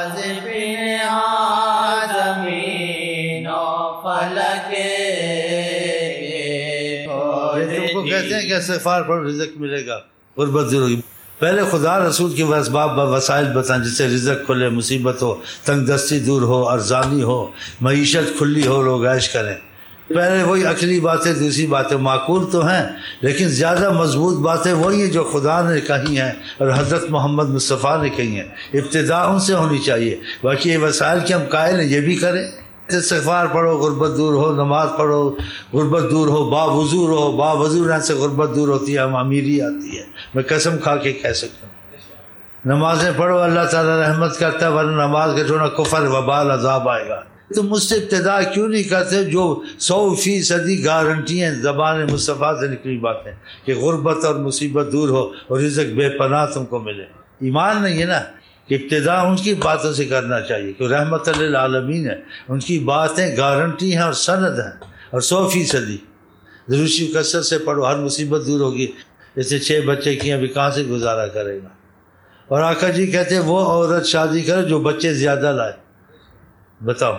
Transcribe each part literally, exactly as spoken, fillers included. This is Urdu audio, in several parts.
تم کو کہتے ہیں کہ استغفار پڑھو رزق ملے گا، غربت دور ہوگی. پہلے خدا رسول کے اسباب وسائل بتائیں جس سے رزق کھلے، مصیبت ہو، تنگ دستی دور ہو، ارزانی ہو، معیشت کھلی ہو، لوگ عیش کریں. پہلے وہی عقلی باتیں، دوسری باتیں معقول تو ہیں لیکن زیادہ مضبوط باتیں وہی ہیں جو خدا نے کہی ہیں اور حضرت محمد مصطفیٰ نے کہی ہیں. ابتدا ان سے ہونی چاہیے. باقی یہ وسائل کے ہم قائل ہیں، یہ بھی کریں. استغفار پڑھو غربت دور ہو، نماز پڑھو غربت دور ہو، با وضو رہو، با وضو رہنے سے غربت دور ہوتی ہے، ہم امیری آتی ہے. میں قسم کھا کے کہہ سکتا ہوں. نمازیں پڑھو، اللہ تعالیٰ رحمت کرتا ہے، ورنہ نماز کا چھوڑنا کفر وبال عذاب آئے گا. تم مجھ سے ابتدا کیوں نہیں کرتے جو سو فیصدی گارنٹی ہیں زبان مصطفیٰ سے نکلی باتیں کہ غربت اور مصیبت دور ہو اور رزق بے پناہ تم کو ملے؟ ایمان نہیں ہے نا کہ ابتدا ان کی باتوں سے کرنا چاہیے کہ رحمت للعالمین ہے، ان کی باتیں گارنٹی ہیں اور سند ہیں اور سو فیصدی. دروشی کثرت سے پڑھو، ہر مصیبت دور ہوگی. جیسے چھ بچے کی ابھی کہاں سے گزارا کرے گا؟ اور آقا جی کہتے ہیں وہ عورت شادی کرے جو بچے زیادہ لائے. بتاؤ،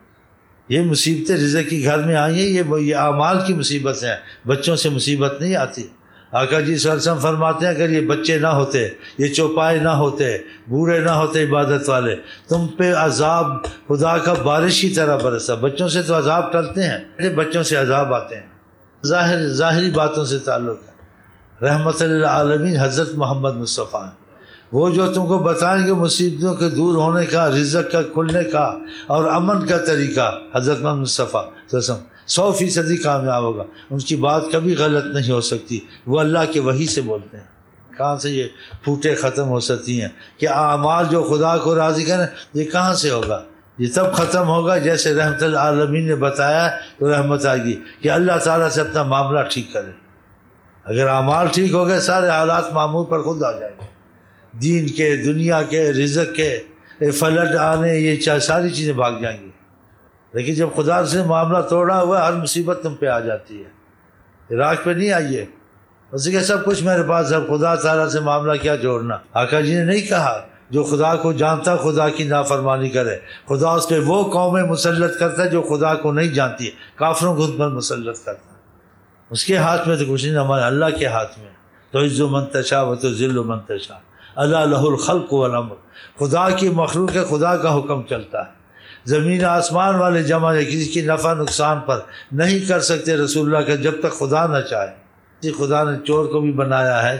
یہ مصیبتیں رزق کی گھر میں آئی ہیں، یہ یہ اعمال کی مصیبت ہیں، بچوں سے مصیبت نہیں آتی. آقا جی صلی اللہ علیہ وسلم فرماتے ہیں اگر یہ بچے نہ ہوتے، یہ چوپائے نہ ہوتے، بوڑھے نہ ہوتے عبادت والے، تم پہ عذاب خدا کا بارش کی طرح برسا. بچوں سے تو عذاب ٹلتے ہیں، بچوں سے عذاب آتے ہیں. ظاہر ظاہری باتوں سے تعلق ہے. رحمت للعالمین حضرت محمد مصطفیٰ ہیں، وہ جو تم کو بتائیں گے مصیبتوں کے دور ہونے کا، رزق کا کھلنے کا اور امن کا طریقہ. حضرت محمد مصطفیٰ صلی اللہ علیہ وسلم سو فیصدی کامیاب ہوگا. ان کی بات کبھی غلط نہیں ہو سکتی، وہ اللہ کے وحی سے بولتے ہیں. کہاں سے یہ پھوٹے ختم ہو سکتی ہیں کہ اعمال جو خدا کو راضی کریں؟ یہ کہاں سے ہوگا؟ یہ تب ختم ہوگا جیسے رحمت العالمین نے بتایا تو رحمت آئے گی کہ اللہ تعالیٰ سے اپنا معاملہ ٹھیک کرے. اگر اعمال ٹھیک ہو گئے سارے حالات معمول پر خود آ جائیں گے. دین کے، دنیا کے، رزق کے فلٹ آنے، یہ ساری چیزیں بھاگ جائیں گی. لیکن جب خدا سے معاملہ توڑا ہوا ہر مصیبت تم پہ آ جاتی ہے. عراق پہ نہیں آئی ہے، اس کے سب کچھ میرے پاس ہے، خدا تعالیٰ سے معاملہ کیا جوڑنا. آقا جی نے نہیں کہا جو خدا کو جانتا خدا کی نافرمانی کرے، خدا اس پہ وہ قومیں مسلط کرتا ہے جو خدا کو نہیں جانتی ہے، کافروں کو اس پر مسلط کرتا ہے. اس کے ہاتھ میں تو کچھ نہیں، ہمارے اللہ کے ہاتھ میں. تو عز من تشاء و تذل من تشاء، اللہ لہ الخلق والامر. خدا کی مخلوق ہے، خدا کا حکم چلتا ہے. زمین آسمان والے جمع ہے، کسی کی نفع نقصان پر نہیں کر سکتے رسول اللہ کا جب تک خدا نہ چاہے. خدا نے چور کو بھی بنایا ہے،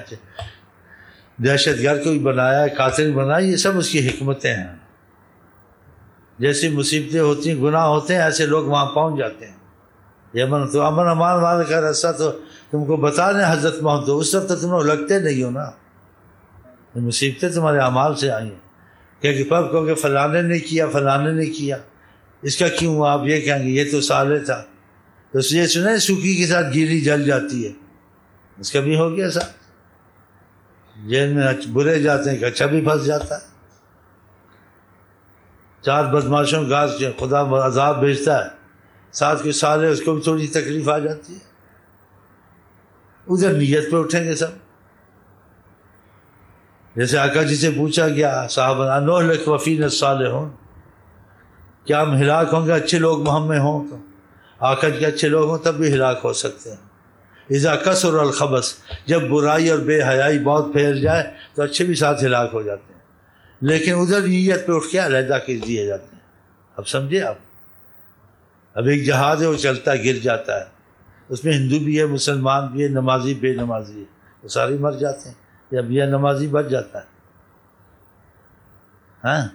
دہشت گرد کو بھی بنایا ہے، قاتل بنایا، یہ سب اس کی حکمتیں ہیں. جیسی مصیبتیں ہوتی ہیں، گناہ ہوتے ہیں، ایسے لوگ وہاں پہنچ جاتے ہیں. یہ امن تو امن امان والے کا راستہ تو تم کو بتا دیں حضرت محمد، تو اس وقت تو تم لوگ لگتے نہیں ہو نا. مصیبتیں تمہارے اعمال سے آئی ہیں کہ پب کہو کہ فلانے نے کیا، فلانے نے کیا، اس کا کیوں؟ آپ یہ کہیں گے یہ تو صالح تھا. تو یہ سنیں سوکھی کے ساتھ گیلی جل جاتی ہے، اس کا بھی ہو گیا ساتھ. جیل میں برے جاتے ہیں کہ اچھا بھی پھنس جاتا ہے. چار بدماشوں گاز خدا عذاب بھیجتا ہے، ساتھ کے صالح اس کو بھی تھوڑی تکلیف آ جاتی ہے. ادھر نیت پہ اٹھیں گے سب. جیسے آقا جی سے پوچھا گیا صاحب انہلک وفینا الصالحون، کیا ہم ہلاک ہوں گے اچھے لوگ ہم میں ہوں؟ تو آقا جی کے اچھے لوگ ہوں تب بھی ہلاک ہو سکتے ہیں. اذا کثر الخبث، جب برائی اور بے حیائی بہت پھیل جائے تو اچھے بھی ساتھ ہلاک ہو جاتے ہیں. لیکن ادھر نیت پہ اٹھ کے علیحدہ کر دیے جاتے ہیں. اب سمجھے آپ؟ اب ایک جہاز ہے وہ چلتا ہے، گر جاتا ہے، اس میں ہندو بھی ہے، مسلمان بھی ہے، نمازی بے نمازی ہے، وہ سارے مر جاتے ہیں. جب یہ نمازی بچ جاتا ہے، ہاں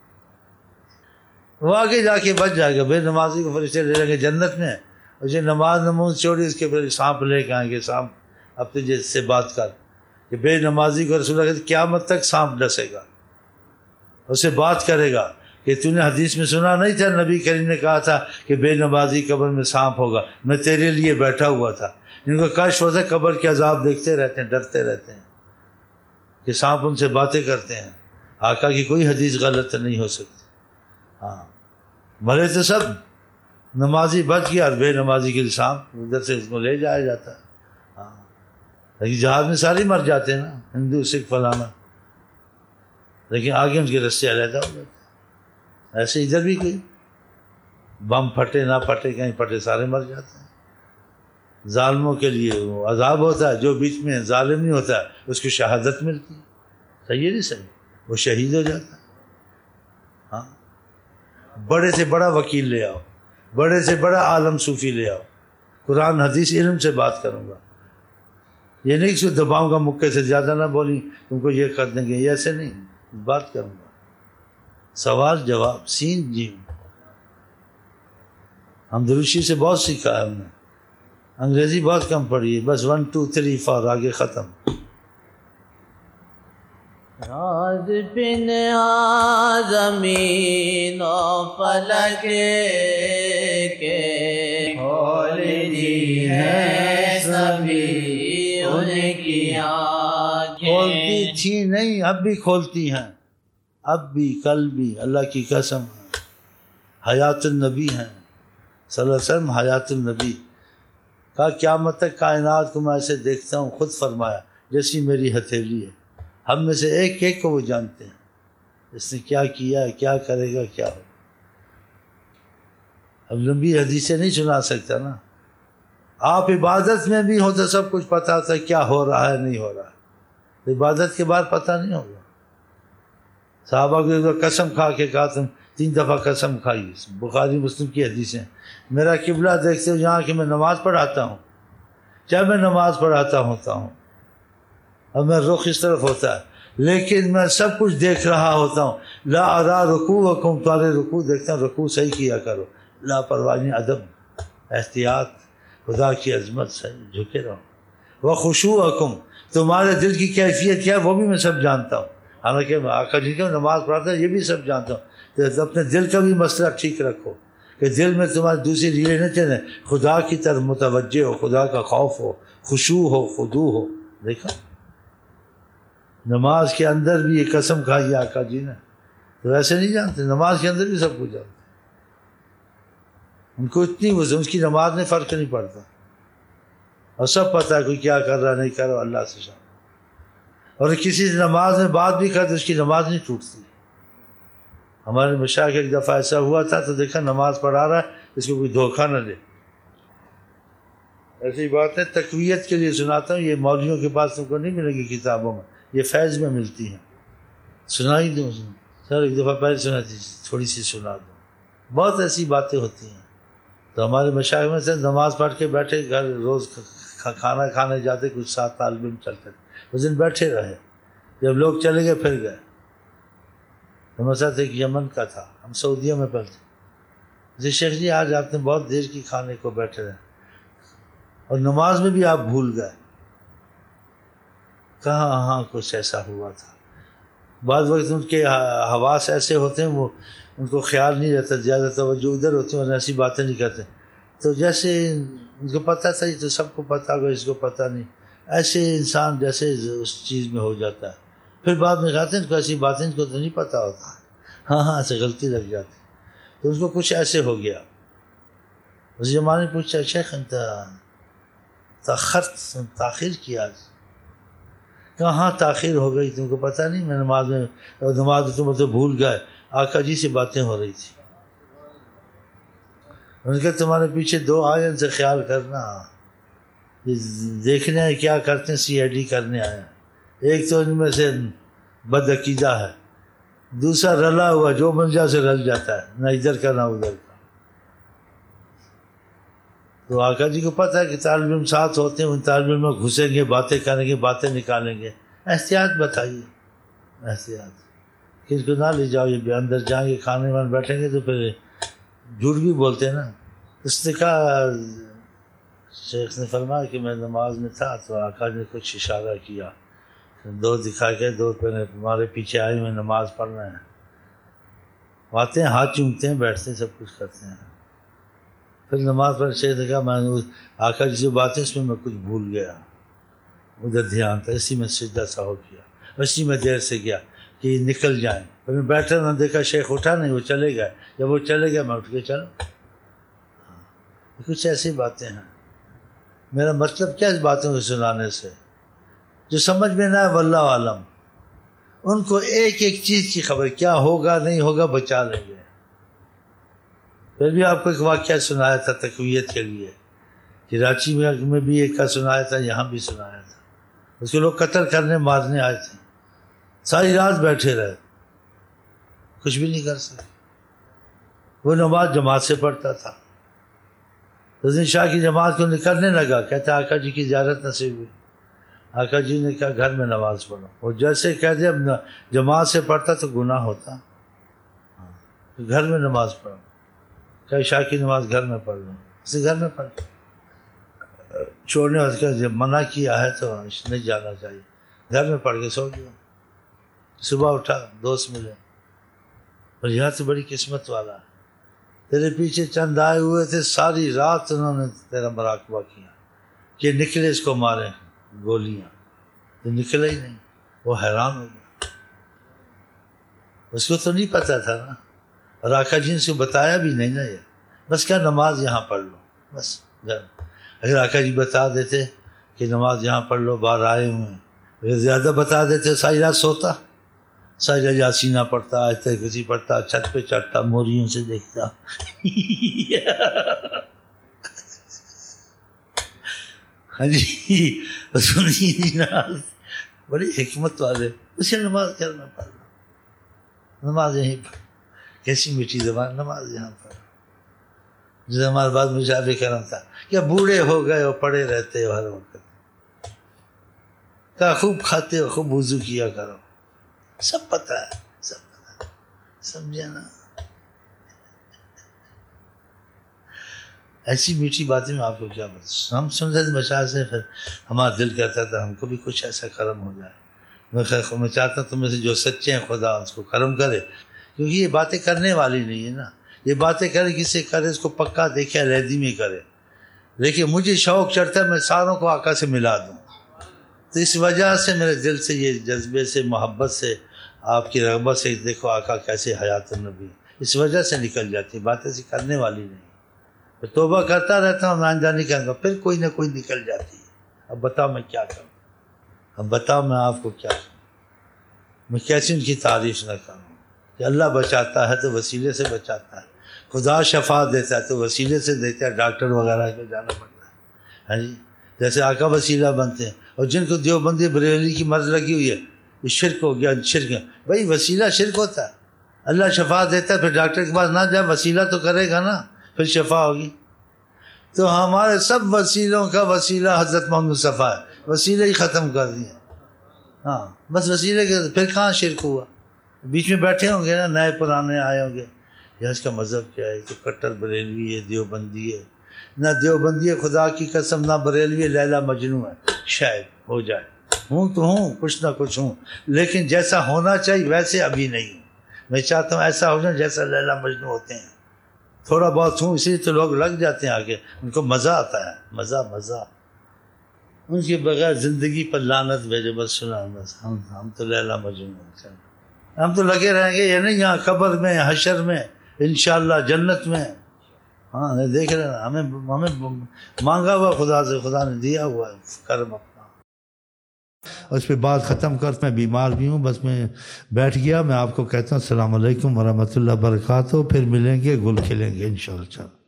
وہ آگے جا کے بچ جائے گا. بے نمازی کو فرشتے لے لیں گے جنت میں، اور جو نماز نماز چھوڑی اس کے پھر سانپ لے کے آئیں گے. سانپ اپنے جیسے سے بات کر کہ بے نمازی کو رسول اللہ کہتے قیامت تک سانپ ڈسے گا، اس سے بات کرے گا کہ تو نے حدیث میں سنا نہیں تھا نبی کریم نے کہا تھا کہ بے نمازی قبر میں سانپ ہوگا، میں تیرے لیے بیٹھا ہوا تھا. ان کو کشف ہوتا ہے، قبر کے عذاب دیکھتے رہتے ہیں، ڈرتے رہتے ہیں کہ سانپ ان سے باتیں کرتے ہیں. آقا کی کوئی حدیث غلط نہیں ہو سکتی. ہاں مرے تو سب، نمازی بچ گیا اور بے نمازی کے سانپ ادھر سے اس کو لے جایا جاتا ہے. ہاں لیکن جہاز میں سارے مر جاتے ہیں نا، ہندو سکھ فلانا، لیکن آگے ان کے رستے علیحدہ ہو جاتے ہیں. ایسے ادھر بھی کوئی بم پھٹے نہ پھٹے کہیں پھٹے سارے مر جاتے ہیں. ظالموں کے لیے وہ عذاب ہوتا ہے، جو بیچ میں ظالم نہیں ہوتا ہے اس کی شہادت ملتی ہے. صحیح ہے نہیں صحیح، وہ شہید ہو جاتا ہے. ہاں، بڑے سے بڑا وکیل لے آؤ، بڑے سے بڑا عالم صوفی لے آؤ، قرآن حدیث علم سے بات کروں گا. یہ نہیں کہ دباؤں گا مکے سے زیادہ نہ بولی تم کو یہ کر دیں گے، یہ ایسے نہیں، بات کروں گا. سوال جواب سین جیم. ہم دروشی سے بہت سیکھا ہے ہم نے، انگریزی بہت کم پڑھی ہے، بس ون ٹو تھری فور آگے ختم. راز بن آ زمین و فلک کے کھول دی ہے سبھی ان کی آنکھیں. کھولتی تھی نہیں، اب بھی کھولتی ہیں، اب بھی کل بھی، اللہ کی قسم. حیات النبی ہیں صلی اللہ علیہ وسلم، حیات النبی. کہا قیامت تک کائنات کو میں ایسے دیکھتا ہوں، خود فرمایا جیسی میری ہتھیلی ہے. ہم میں سے ایک ایک کو وہ جانتے ہیں اس نے کیا کیا ہے، کیا کرے گا، کیا ہو. اب لمبی حدیثیں نہیں سنا سکتا نا. آپ عبادت میں بھی ہو تو سب کچھ پتہ ہوتا ہے کیا ہو رہا ہے نہیں ہو رہا ہے، عبادت کے بعد پتہ نہیں ہوگا. صحابہ کو قسم کھا کے کہا تم تین دفعہ قسم کھائی. بخاری مسلم کی حدیثیں. میرا قبلہ دیکھتے ہو جہاں کہ میں نماز پڑھاتا ہوں، چاہے میں نماز پڑھاتا ہوتا ہوں اور میں رخ اس طرف ہوتا ہے، لیکن میں سب کچھ دیکھ رہا ہوتا ہوں. لا ارا رکوعکم، تمہارے رکوع دیکھتا ہوں، رکوع صحیح کیا کرو. لاپرواہی، ادب، احتیاط، خدا کی عظمت سے جھکے رہو. وخشوعکم، تمہارے دل کی کیفیت کیا ہے وہ بھی میں سب جانتا ہوں. حالانکہ آقا جی کو نماز پڑھتا ہے یہ بھی سب جانتا ہوں. تو اپنے دل کا بھی مسئلہ ٹھیک رکھو کہ دل میں تمہاری دوسری ریلیں نہ چلیں، خدا کی طرف متوجہ ہو، خدا کا خوف ہو، خشوع ہو، خضوع ہو. دیکھا نماز کے اندر بھی یہ قسم کھائی آقا جی نے، تو ایسے نہیں جانتے، نماز کے اندر بھی سب کچھ جانتے. ان کو اتنی وزن اس کی نماز میں فرق نہیں پڑتا اور سب پتہ ہے کوئی کیا کر رہا نہیں کر رہا اللہ سے شامل. اور کسی سے نماز میں بات بھی کرتے اس کی نماز نہیں ٹوٹتی. ہمارے مشائخ ایک دفعہ ایسا ہوا تھا تو دیکھا نماز پڑھا رہا ہے اس کو کوئی دھوکہ نہ دے. ایسی بات ہے تقویت کے لیے سناتا ہوں، یہ مولویوں کے پاس تم کو نہیں ملے گی کتابوں میں، یہ فیض میں ملتی ہیں. سنائی دوں سر، ایک دفعہ پہلے سنا تھی، تھوڑی سی سنا دوں. بہت ایسی باتیں ہوتی ہیں. تو ہمارے مشائخ میں سے نماز پڑھ کے بیٹھے گھر، روز کھانا کھانے جاتے، کچھ سات طالب علم چلتے تھے. اس دن بیٹھے رہے، جب لوگ چلے گئے پھر گئے. مسئلہ ایک یمن کا تھا، ہم سعودیہ میں پڑھتے. جی شیخ جی آج آپ نے بہت دیر کی کھانے کو بیٹھے رہے اور نماز میں بھی آپ بھول گئے. کہاں ہاں کچھ ایسا ہوا تھا. بعض وقت ان کے حواس ایسے ہوتے ہیں، وہ ان کو خیال نہیں رہتا، زیادہ توجہ ادھر ہوتی ہے اور ایسی باتیں نہیں کرتے. تو جیسے ان کو پتہ تھا تو سب کو پتہ ہوگا، اس کو پتہ نہیں. ایسے انسان جیسے اس چیز میں ہو جاتا ہے، پھر بعد میں کہتے ہیں ان کو ایسی باتیں ان کو تو نہیں پتہ ہوتا. ہاں ہاں ایسے غلطی لگ جاتی. تو ان کو کچھ ایسے ہو گیا. اس زمانے میں پوچھا شیخ انت تاخرت، تاخیر کیا. کہاں تاخیر ہو گئی تم کو پتہ نہیں؟ میں نماز میں نماز تم تو بھول گئے. آقا جی سے باتیں ہو رہی تھی. ان کے تمہارے پیچھے دو آئے، ان سے خیال کرنا، دیکھنے آئے کیا کرتے ہیں، سی آئی ڈی کرنے آئے. ایک تو ان میں سے بد عقیدہ ہے، دوسرا رلا ہوا، جو بن جا سے رل جاتا ہے، نہ ادھر کا نہ ادھر کا. تو آقا جی کو پتہ ہے کہ طالب علم ساتھ ہوتے ہیں، ان طالب علم میں گھسیں گے، باتیں کریں گے، باتیں نکالیں گے. احتیاط بتائیے، احتیاط کہ اس کو نہ لے جاؤ. یہ اندر جائیں گے، کھانے وانے بیٹھیں گے تو پھر جھوٹ بھی بولتے ہیں نا. اس نے کہا، شیخ نے فرمایا کہ میں نماز میں تھا تو آقا نے کچھ اشارہ کیا، دو دکھا کے دو پہلے تمہارے پیچھے آئے میں نماز پڑھ رہے ہیں. آتے ہیں، ہاتھ چومتے ہیں، بیٹھتے ہیں، سب کچھ کرتے ہیں. پھر نماز پڑھ شیخ نے کہا میں نے آقا جی سے باتیں اس میں میں کچھ بھول گیا، ادھر دھیان تھا، اسی میں سجدہ سا ہو کیا، اسی میں دیر سے گیا کہ یہ نکل جائیں. پھر میں بیٹھا نہ دیکھا شیخ اٹھا نہیں، وہ چلے گئے. جب وہ چلے گئے میں اٹھ کے چلو. کچھ ایسی باتیں ہیں. میرا مطلب کیا اس باتوں کو سنانے سے؟ جو سمجھ میں نہ ہے واللہ عالم، ان کو ایک ایک چیز کی خبر، کیا ہوگا نہیں ہوگا بچا لیں گے. پھر بھی آپ کو ایک واقعہ سنایا تھا تقویت کے لیے، کراچی میں بھی ایک کا سنایا تھا، یہاں بھی سنایا تھا. اس کو لوگ قتل کرنے مارنے آئے تھے، ساری رات بیٹھے رہے، کچھ بھی نہیں کر سکے. وہ نماز جماعت سے پڑھتا تھا. حسین شاہ کی جماعت کو نکلنے لگا، کہتا آقا جی کی زیارت نصیب ہوئی. آقا جی نے کہا گھر میں نماز پڑھو. اور جیسے کہہ دے اب جماعت سے پڑھتا تو گناہ ہوتا، گھر میں نماز پڑھو. کہ شاہ کی نماز گھر میں پڑھ لوں، اسے گھر میں پڑھ چھوڑنے کا جب منع کیا ہے تو نہیں جانا چاہیے. گھر میں پڑھ کے سو گیا. صبح اٹھا، دوست ملے، اور یہاں تو بڑی قسمت والا ہے، تیرے پیچھے چند آئے ہوئے تھے، ساری رات انہوں نے تیرا مراقبہ کیا کہ نکلے اس کو مارے گولیاں، تو نکلا ہی نہیں. وہ حیران ہو گیا، اس کو تو نہیں پتہ تھا نا، اور آقا جی نے اس کو بتایا بھی نہیں نا. یہ بس کیا نماز یہاں پڑھ لو بس گھر. اگر آقا جی بتا دیتے کہ نماز یہاں پڑھ لو باہر آئے ہوئے ہیں، اگر زیادہ بتا دیتے ساری رات سوتا، ساری رات یاسینہ پڑھتا، آیت کرسی پڑھتا، چھت پہ چڑھتا، موریوں سے دیکھتا. ہاں جی سنیے بڑی حکمت والے. اسے نماز گھر میں پڑھ لو، نماز یہیں پڑھ. کیسی میٹھی زبان، نماز یہاں پڑھ. جس ہمارے بعد مجھے کرم تھا کیا بوڑھے ہو گئے اور پڑے رہتے ہو ہر وقت، کہا خوب کھاتے ہو، خوب وضو کیا کرو. سب پتہ ہے، سب پتہ ہے، سمجھے نا. ایسی میٹھی باتیں میں آپ کو کیا بتا. ہم سنتے تھے مشاعر سے، پھر ہمارا دل کرتا تھا ہم کو بھی کچھ ایسا کرم ہو جائے. میں خیر میں چاہتا ہوں تم میں سے جو سچے ہیں خدا اس کو کرم کرے، کیونکہ یہ باتیں کرنے والی نہیں ہے نا. یہ باتیں کرے کسی کرے اس کو پکا دیکھے علیحدی میں کرے. دیکھیے مجھے شوق چڑھتا ہے میں ساروں کو آقا سے ملا دوں، تو اس وجہ سے میرے دل سے یہ جذبے سے، محبت سے، آپ کی رغبت سے، دیکھو آقا کیسے حیات النبی، اس وجہ سے نکل جاتی. باتیں سے کرنے والی نہیں. پھر توبہ کرتا رہتا ہوں، آئندہ نہیں کروں گا، پھر کوئی نہ کوئی نکل جاتی ہے. اب بتاؤ میں کیا کروں، اب بتاؤ میں آپ کو کیا کروں، میں کیسے ان کی تعریف نہ کروں. کہ اللہ بچاتا ہے تو وسیلے سے بچاتا ہے، خدا شفا دیتا ہے تو وسیلے سے دیتا ہے. ڈاکٹر وغیرہ پہ جانا پڑتا ہے، ہاں جی جیسے آقا وسیلہ بنتے ہیں. اور جن کو دیوبندی بریلوی کی مرض لگی ہوئی ہے، یہ شرک ہو گیا. شرک بھائی وسیلہ شرک ہوتا ہے. اللہ شفا دیتا ہے، پھر ڈاکٹر کے پاس نہ جائے، وسیلہ تو کرے گا نا، پھر شفا ہوگی. تو ہمارے سب وسیلوں کا وسیلہ حضرت محمد مصطفیٰ ہے، وسیلے ہی ختم کر دیے. ہاں بس وسیلے کے، پھر کہاں شرک ہوا. بیچ میں بیٹھے ہوں گے نا نئے پرانے آئے ہوں گے، یہ اس کا مذہب کیا ہے، تو کٹر بریلوی ہے، دیوبندی ہے. نہ دیوبندی ہے خدا کی قسم، نہ بریلوی لیلا مجنوں ہے. شاید ہو جائے، ہوں تو ہوں، کچھ نہ کچھ ہوں، لیکن جیسا ہونا چاہیے ویسے ابھی نہیں ہوں. میں چاہتا ہوں ایسا ہو جائے جیسا لیلا مجنوں ہوتے ہیں. تھوڑا بہت ہوں، اسی لیے تو لوگ لگ جاتے ہیں آگے، ان کو مزہ آتا ہے. مزہ مزہ ان کے بغیر زندگی پر لعنت بھیجے. بس سنا بس ہم ہم تو لیلا مجنوں ہیں، ہم تو لگے رہیں گے. یہ نہیں یہاں قبر میں، حشر میں، انشاءاللہ جنت میں. ہاں دیکھ رہے ہیں ہمیں ہمیں مانگا ہوا خدا سے، خدا نے دیا ہوا ہے کرم اپنا. اس پہ بات ختم کر، میں بیمار بھی ہوں، بس میں بیٹھ گیا. میں آپ کو کہتا ہوں السلام علیکم ورحمۃ اللہ وبرکاتہ. پھر ملیں گے، گل کھلیں گے انشاءاللہ.